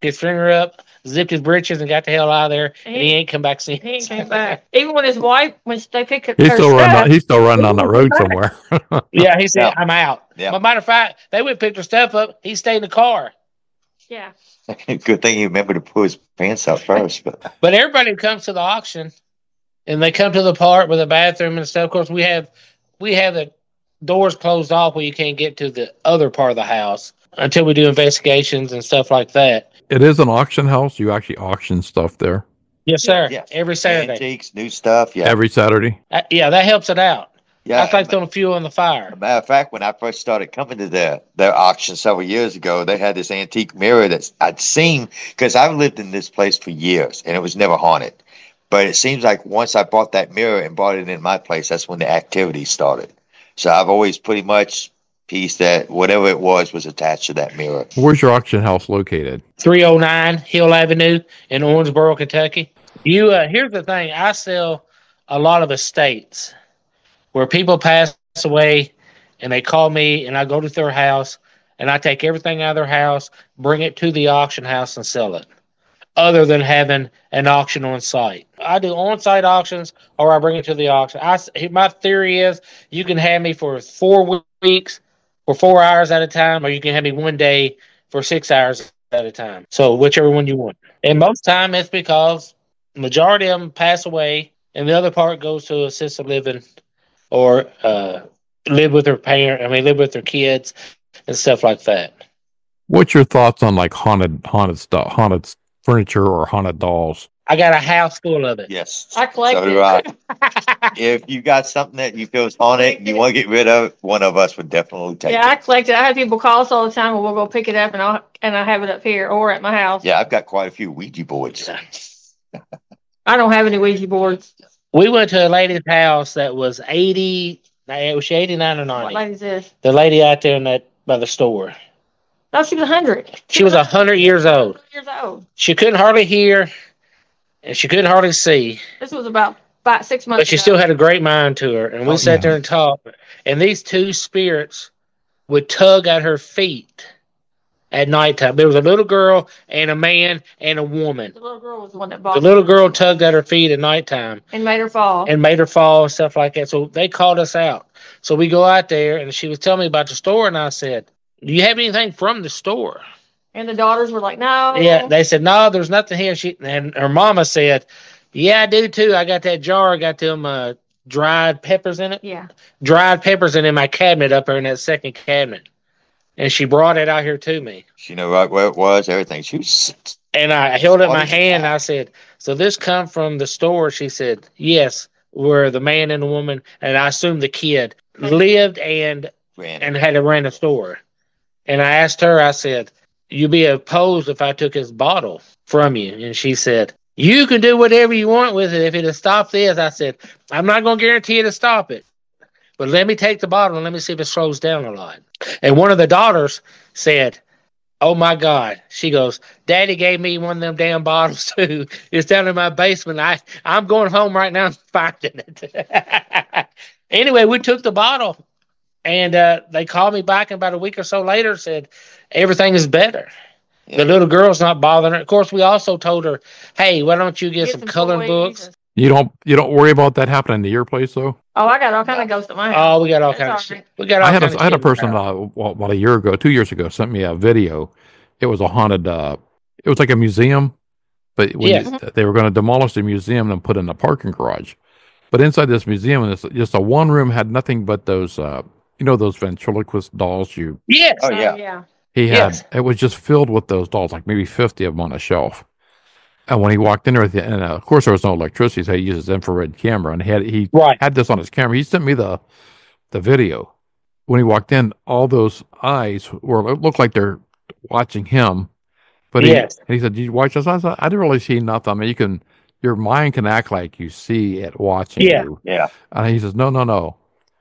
his finger up, zipped his britches, and got the hell out of there. And he ain't come back since. He ain't came back. Even when his wife, when they picked up He's her still stuff, running. He's still running on that road somewhere. Yeah, he said, Yeah. I'm out. Yeah. But matter of fact, they went and picked her stuff up. He stayed in the car. yeah. Good thing he remembered to pull his pants up first. But everybody who comes to the auction, and they come to the part with the bathroom and stuff. Of course, we have the doors closed off where you can't get to the other part of the house until we do investigations and stuff like that. It is an auction house. You actually auction stuff there Yes, sir. Yeah. Every Saturday. Antiques, new stuff. Yeah. every Saturday. Yeah, that helps it out. Yeah. That's like throwing fuel on the fire. Matter of fact, when I first started coming to their auction several years ago, they had this antique mirror that I'd seen because I've lived in this place for years and it was never haunted. But it seems like once I bought that mirror and brought it in my place, that's when the activity started. So I've always pretty much pieced that whatever it was attached to that mirror. Where's your auction house located? 309 Hill Avenue in Owensboro, Kentucky. Here's the thing. I sell a lot of estates where people pass away and they call me and I go to their house and I take everything out of their house, bring it to the auction house and sell it, other than having an auction on site. I do on-site auctions or I bring it to the auction. My theory is you can have me for 4 weeks for 4 hours at a time, or you can have me one day for 6 hours at a time. So whichever one you want. And most time it's because majority of them pass away and the other part goes to assisted living or live with their kids and stuff like that. What's your thoughts on like haunted stuff, haunted furniture or haunted dolls? I got a house full of it. Yes. I collect So do it. I. If you got something that you feel is haunted and you want to get rid of, one of us would definitely take Yeah, I it. collect it. I have people call us all the time, and we'll go pick it up, and I have it up here or at my house. Yeah, I've got quite a few Ouija boards. I don't have any Ouija boards. We went to a lady's house that was 80. Was she 89 or What 90? lady is this? The lady out there by the store. No, she was 100. She was 100 years old. 100 years old. She couldn't hardly hear, and she couldn't hardly see, This was about 6 months but she ago. still had a great mind to her. And we Oh, sat yeah. there and talked. And these two spirits would tug at her feet at nighttime. There was a little girl and a man and a woman. The little girl was the one that The bought little it girl tugged at her feet at nighttime and made her fall. and made her fall and stuff like that. So they called us out. So we go out there, and she was telling me about the store, and I said, "Do you have anything from the store?" And the daughters were like, no. Yeah, they said, "No, there's nothing here." And her mama said, "Yeah, I do too. I got that jar. I got them dried peppers in it. Yeah. Dried peppers in my cabinet up there in that second cabinet." And she brought it out here to me. She knew right where it was, everything. She was And I held up my What is hand, that? and I said, "So this come from the store?" She said, "Yes, where the man and the woman, and I assume the kid, lived and ran. had a ran a store." And I asked her, I said, "You be opposed if I took his bottle from you?" And she said, "You can do whatever you want with it if it'll stop this." I said, "I'm not going to guarantee it'll stop it, but let me take the bottle and let me see if it slows down a lot." And one of the daughters said, "Oh my God." She goes, "Daddy gave me one of them damn bottles too. It's down in my basement. I'm going home right now and finding it." Anyway, we took the bottle, and they called me back about a week or so later, said everything is better. Yeah. The little girl's not bothering her. Of course, we also told her, "Hey, why don't you get some coloring toys books?" and- You don't worry about that happening to your place though. Oh, I got all kind of ghosts at my house. Oh, we got all That's kinds of all shit. right. We got all I had kinds of a shit in the person house. about a year ago, 2 years ago, sent me a video. It was a haunted. It was like a museum, but when Yes. they were going to demolish the museum and put it in a parking garage. But inside this museum, it's just a one room had nothing but those, those ventriloquist dolls. Yes. Oh, yeah. Yeah. He had Yes. it was just filled with those dolls, like maybe 50 of them on a shelf. And when he walked in there, and of course there was no electricity, so he used his infrared camera, and he Right. had this on his camera. He sent me the video. When he walked in, all those eyes looked like they're watching him. But Yes. he said, "Did you watch this?" I said, "I didn't really see nothing. I mean, your mind can act like you see it watching Yeah. you." Yeah. And he says, "No.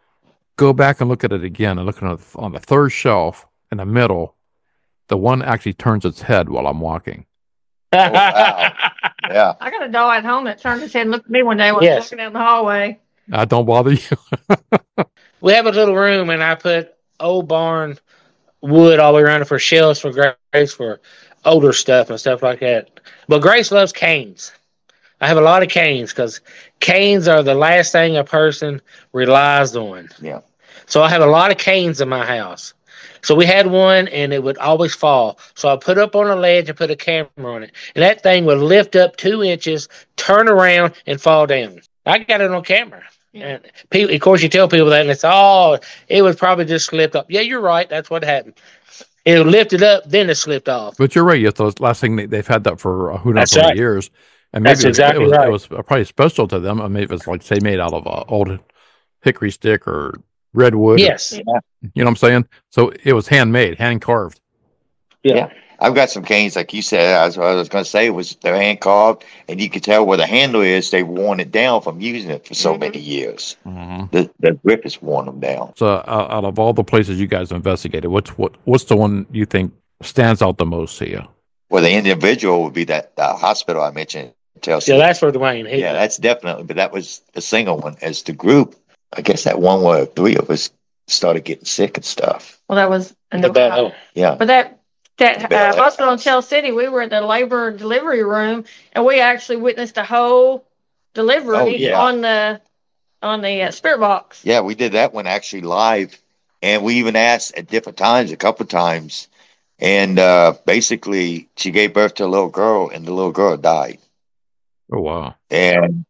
Go back and look at it again, and look on the third shelf in the middle. The one actually turns its head while I'm walking." Oh, wow. Yeah. I got a dog at home that turned his head and looked at me one day when I was Yes. walking down the hallway. Don't bother you. We have a little room, and I put old barn wood all the way around it for shelves, for graves, for older stuff and stuff like that. But Grace loves canes. I have a lot of canes because canes are the last thing a person relies on. Yeah. So I have a lot of canes in my house. So we had one and it would always fall. So I put up on a ledge and put a camera on it. And that thing would lift up 2 inches, turn around, and fall down. I got it on camera. Yeah. And people, of course, you tell people that, and it's, it was probably just slipped up. Yeah, you're right. That's what happened. It lifted up, then it slipped off. But you're right. Yes, the last thing they've had that for who knows That's how many right. years, and maybe That's exactly right. It was probably special to them. I mean, if it's like say made out of old hickory stick or redwood. Yes. You know what I'm saying? So it was handmade, hand carved. Yeah. I've got some canes, like you said. I was going to say was they're hand carved, and you can tell where the handle is. They've worn it down from using it for so many years. The grip has worn them down. So out of all the places you guys investigated, what's the one you think stands out the most to you? Well, the individual would be that hospital I mentioned. Chelsea. Yeah, that's where Dwayne hit. Yeah, that's definitely. But that was the single one. As the group, I guess that one where 3 of us started getting sick and stuff. Well, that was in The the battle. Yeah. But that Bell hospital in Chelsea City, we were in the labor delivery room, and we actually witnessed the whole delivery Oh, yeah. on the spirit box. Yeah, we did that one actually live, and we even asked at different times, a couple of times, and basically she gave birth to a little girl, and the little girl died. Oh wow! And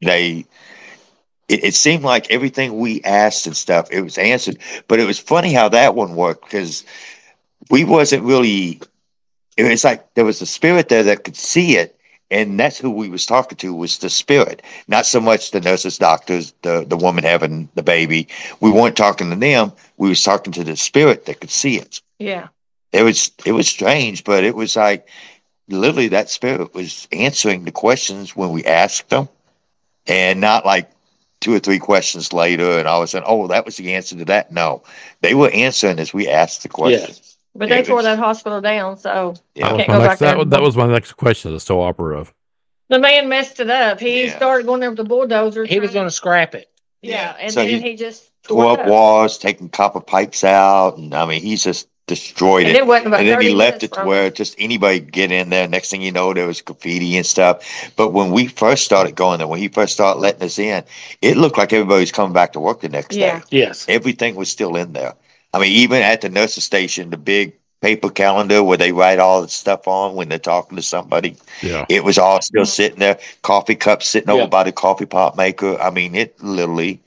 it seemed like everything we asked and stuff, it was answered. But it was funny how that one worked because we wasn't really. It was like there was a spirit there that could see it, and that's who we was talking to was the spirit, not so much the nurses, doctors, the woman having the baby. We weren't talking to them. We was talking to the spirit that could see it. Yeah. It was strange, but it was like literally that spirit was answering the questions when we asked them, and not like 2 or 3 questions later, and all of a sudden, oh, that was the answer to that. No, they were answering as we asked the questions. Yes. But they tore that hospital down, so Yeah. can't go back there. That was my next question. It's so operative. The man messed it up. He Yeah. started going there with the bulldozer. He was going to scrap it. Yeah, and So then he just Tore tore up it up. walls, taking copper pipes out, and I mean, he's just destroyed And it. it wasn't about And then 30 he left minutes it to from where just anybody could get in there. Next thing you know, there was graffiti and stuff. But when we first started going there, when he first started letting us in, it looked like everybody was coming back to work the next Yeah. day. Yes. Everything was still in there. I mean, even at the nurse's station, the big paper calendar where they write all the stuff on when they're talking to somebody, Yeah. it was all still sitting there. Coffee cups sitting over Yeah. by the coffee pot maker. I mean, it literally,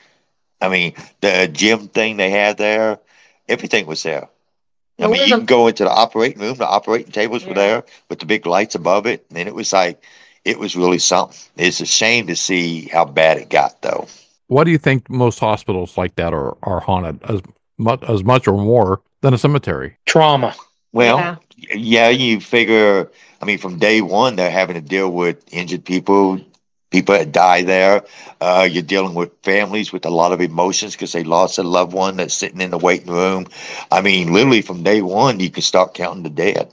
the gym thing they had there, everything was there. I Well, mean, we're you the- can go into the operating room. The operating tables were Yeah. there with the big lights above it. And it was like, it was really something. It's a shame to see how bad it got, though. Why do you think most hospitals like that are haunted as much or more than a cemetery? Trauma. Well, yeah, you figure, I mean, from day one, they're having to deal with injured people that die there. You're dealing with families with a lot of emotions because they lost a loved one that's sitting in the waiting room. I mean, literally from day one, you can start counting the dead.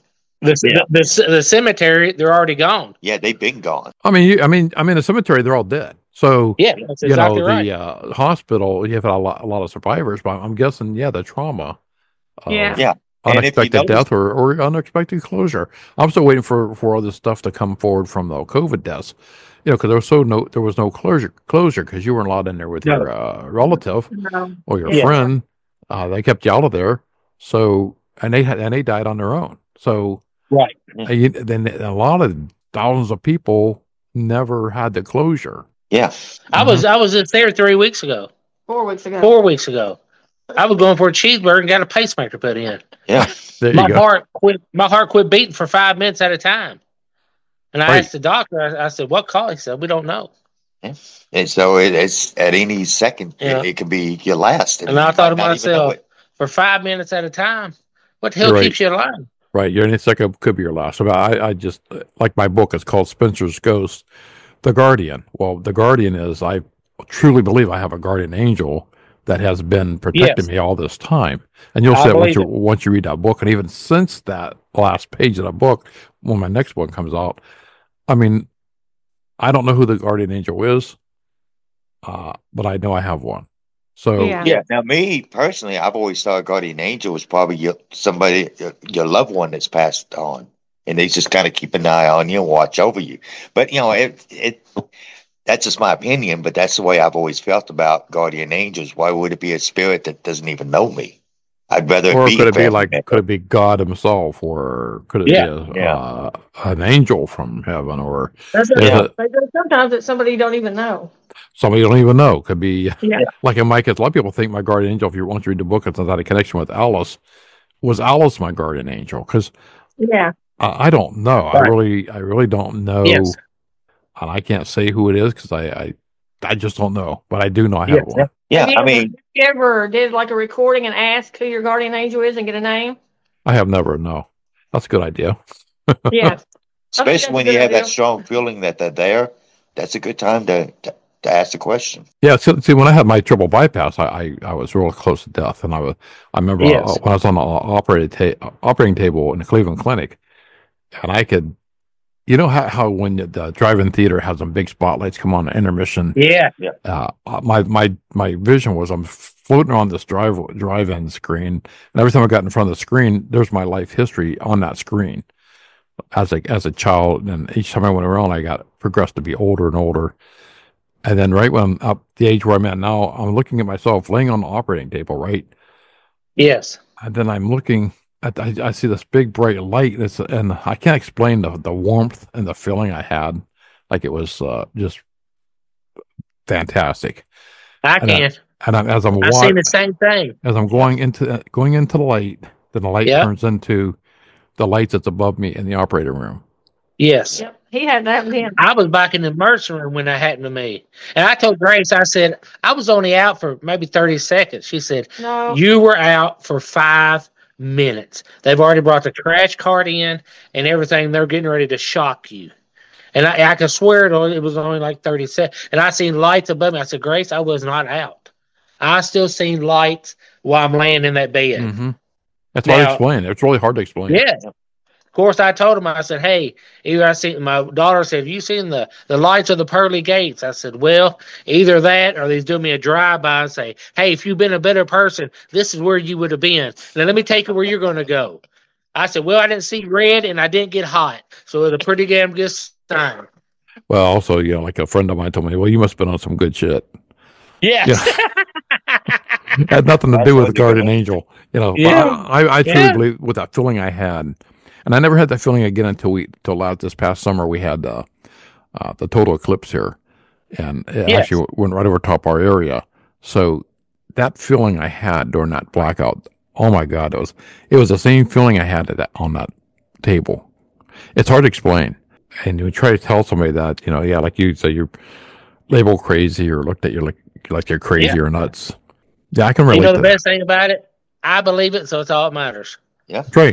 The cemetery, they're already gone. Yeah, they've been gone. I mean, the cemetery, they're all dead. So Yeah, that's exactly right. the hospital, you have a lot of survivors, but I'm guessing, the trauma. of Yeah. Yeah. And if you Unexpected notice- death or unexpected closure. I'm still waiting for all this stuff to come forward from the COVID deaths. Because there was no closure because you weren't allowed in there with your relative or your Yeah. friend. They kept you out of there. So and they died on their own. So Right. then a lot of thousands of people never had the closure. Yeah. I was just there 3 weeks ago, 4 weeks ago. 4 weeks ago. I was going for a cheeseburger and got a pacemaker put in. Yeah. There My you go. heart quit beating for 5 minutes at a time. And I Right. asked the doctor, I said, what caused? He said, we don't know. And so it's at any second, Yeah. it could be your last. And I you thought to might not even know myself, it. for 5 minutes at a time, what the hell You're right. keeps you alive? Right. Your next second could be your last. I just like my book is called Spencer's Ghost, The Guardian. Well, the Guardian is I truly believe I have a guardian angel that has been protecting Yes. me all this time. And you'll I see it believe once you read that book. And even since that last page of the book, when my next one comes out, I mean, I don't know who the guardian angel is, but I know I have one. So Yeah. Yeah. Now, me personally, I've always thought guardian angel was probably your loved one that's passed on. and they just kind of keep an eye on you and watch over you. But that's just my opinion. But that's the way I've always felt about guardian angels. Why would it be a spirit that doesn't even know me? I'd rather Or it be. could it be like, could it be God himself, or could it be an angel from heaven, or sometimes it's somebody you don't even know. Somebody you don't even know. Could be like in my case. A lot of people think my guardian angel, if you want to read the book, it's not a connection with Alice. Was Alice my guardian angel? Because I don't know. Right. I really don't know. Yes. And I can't say who it is because I just don't know. But I do know I have one. Yeah, you ever did like a recording and ask who your guardian angel is and get a name? I have never. No, that's a good idea. Yeah, especially when you have that strong feeling that they're there. That's a good time to ask the question. Yeah, see, when I had my triple bypass, I was real close to death, and I remember when I was on the operating table in the Cleveland Clinic, and I could. You know how when the drive-in theater has some big spotlights come on at intermission? Yeah. My vision was I'm floating on this drive-in screen, and every time I got in front of the screen, there's my life history on that screen as a child. And each time I went around, I progressed to be older and older. And then right when I'm up the age where I'm at now, I'm looking at myself laying on the operating table, right? Yes. And then I'm looking. I see this big bright light, and I can't explain the warmth and the feeling I had. Like it was just fantastic. I can't. As I'm I've seen the same thing. As I'm going into the light, then the light turns into the lights that's above me in the operating room. Yes. Yep. He had that then. I was back in the emergency room when that happened to me. And I told Grace, I said, I was only out for maybe 30 seconds. She said, no, you were out for 5 minutes. They've already brought the crash cart in and everything. They're getting ready to shock you. And I can swear it was only like 30 seconds. And I seen lights above me. I said, Grace, I was not out. I still seen lights while I'm laying in that bed. Mm-hmm. That's hard to explain. It's really hard to explain. Yeah. Of course, I told him, I said, hey, my daughter said, have you seen the lights of the pearly gates? I said, well, either that or they do me a drive-by and say, hey, if you've been a better person, this is where you would have been. Now, let me take you where you're going to go. I said, well, I didn't see red and I didn't get hot. So it was a pretty damn good sign. Well, also, like a friend of mine told me, well, you must have been on some good shit. Yes. Had nothing to do with the guardian angel. I truly believe with that feeling I had. And I never had that feeling again until out this past summer. We had the total eclipse here, and it actually went right over top our area. So that feeling I had during that blackout, oh my God, it was the same feeling I had on that table. It's hard to explain, and you try to tell somebody that like you say you're labeled crazy or looked at you like you're crazy or nuts. Yeah, I can relate. The best thing about it, I believe it, so it's all that matters. Yeah, right.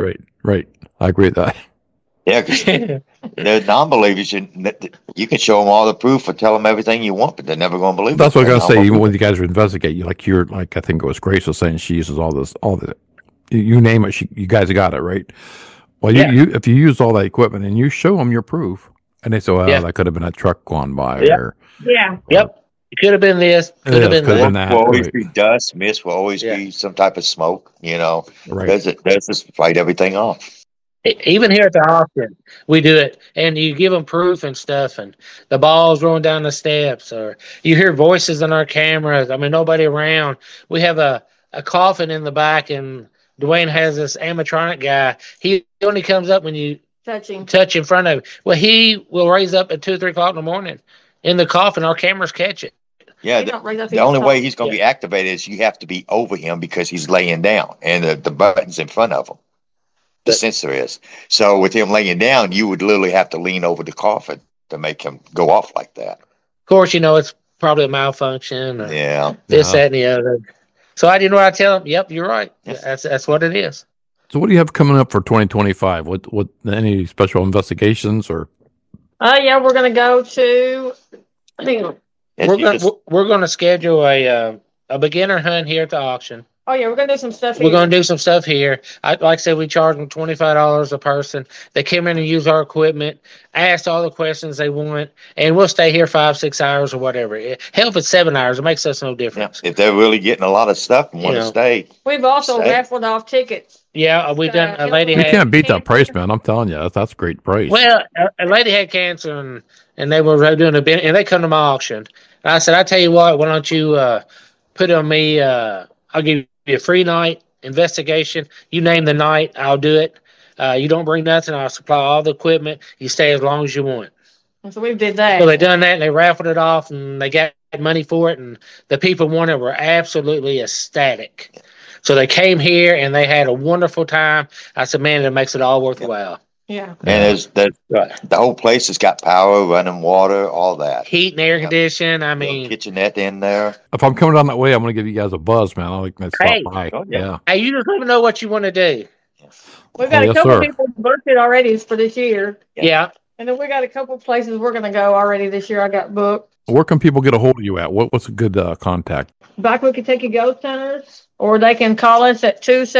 I agree with that. Yeah, because the non-believers, you can show them all the proof or tell them everything you want, but they're never going to believe it. That's what I was going to say. Even when you guys investigate, I think it was Grace was saying she uses all the, you name it, you guys got it, right? Well, you if you use all that equipment and you show them your proof, and they say, well, that could have been a truck going by. Yep. It could have been this. Could have been that. Will always be dust. Mist will always be some type of smoke. Right. There's just fight everything off. Even here at the auction, we do it, and you give them proof and stuff, and the ball's rolling down the steps, or you hear voices on our cameras. I mean, nobody around. We have a coffin in the back, and Dwayne has this animatronic guy. He only comes up when you touch in front of him. Well, he will raise up at 2 or 3 o'clock in the morning in the coffin. Our cameras catch it. Yeah, the only way he's going to be activated is you have to be over him because he's laying down, and the button's in front of him. The sensor is. So with him laying down, you would literally have to lean over the coffin to make him go off like that. Of course, it's probably a malfunction. Or this, that, and the other. So I didn't know what I tell him. Yep, you're right. Yes. That's what it is. So what do you have coming up for 2025? What any special investigations or? Yeah, we're going to go to. We're going to schedule a beginner hunt here at the auction. Oh, yeah, we're going to do some stuff here. We're going to do some stuff here. Like I said, we charge them $25 a person. They come in and use our equipment, ask all the questions they want, and we'll stay here 5-6 hours or whatever. Hell, if it's 7 hours, it makes us no difference. Yeah, if they're really getting a lot of stuff and want to stay. We've also raffled off tickets Yeah, we done. A lady You had. can't beat that price, man. I'm telling you, that's a great price. Well, a lady had cancer, and they were doing a bit, and they come to my auction. And I said, I tell you what, why don't you put on me? I'll give you a free night investigation. You name the night, I'll do it. You don't bring nothing, I'll supply all the equipment. You stay as long as you want. So we did that. So they done that, and they raffled it off, and they got money for it, and the people won it were absolutely ecstatic. So they came here, and they had a wonderful time. I said, man, it makes it all worthwhile. Yeah. And the whole place has got power, running water, all that. Heat and air condition. I Little mean, kitchenette in there. If I'm coming down that way, I'm going to give you guys a buzz, man. I'll like to Hey. stop by. Oh, yeah. Yeah. hey, you just let me know what you want to do. We've got Yes, a couple sir. people booked it already for this year. Yeah. And then we got a couple places we're going to go already this year. I got booked. Where can people get a hold of you at? What's a good contact? Backwood Kentucky Ghost Hunters, or they can call us at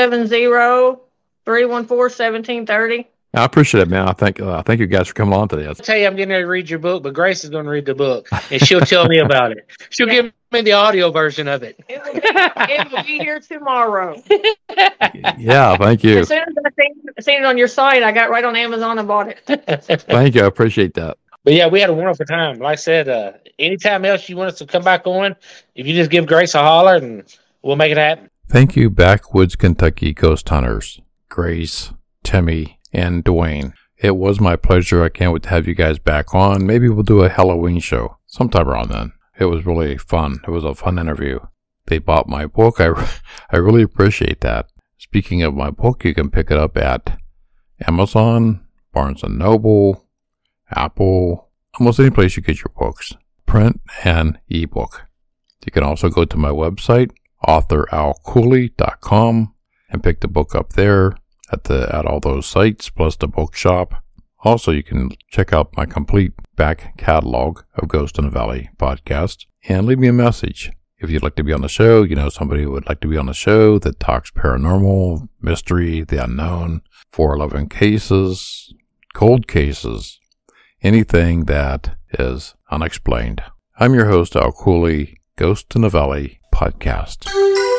270-314-1730. I appreciate it, man. Thank you guys for coming on today. I'll tell you, I'm getting ready to read your book, but Grace is going to read the book, and she'll tell me about it. She'll give me the audio version of it. It will be here tomorrow. Yeah, thank you. As soon as I seen it on your site, I got right on Amazon and bought it. Thank you. I appreciate that. But yeah, we had a wonderful time. Like I said, anytime else you want us to come back on, if you just give Grace a holler, and we'll make it happen. Thank you, Backwoods Kentucky Ghost Hunters, Grace, Timmy, and Dwayne. It was my pleasure. I can't wait to have you guys back on. Maybe we'll do a Halloween show sometime around then. It was really fun. It was a fun interview. They bought my book. I really appreciate that. Speaking of my book, you can pick it up at Amazon, Barnes & Noble, Apple, almost any place you get your books, print and ebook. You can also go to my website, authoralcooley.com, and pick the book up there at all those sites, plus the bookshop. Also, you can check out my complete back catalog of Ghost in the Valley podcast and leave me a message. If you'd like to be on the show, you know somebody who would like to be on the show that talks paranormal, mystery, the unknown, 411 cases, cold cases, anything that is unexplained. I'm your host, Al Cooley, Ghost in the Valley podcast.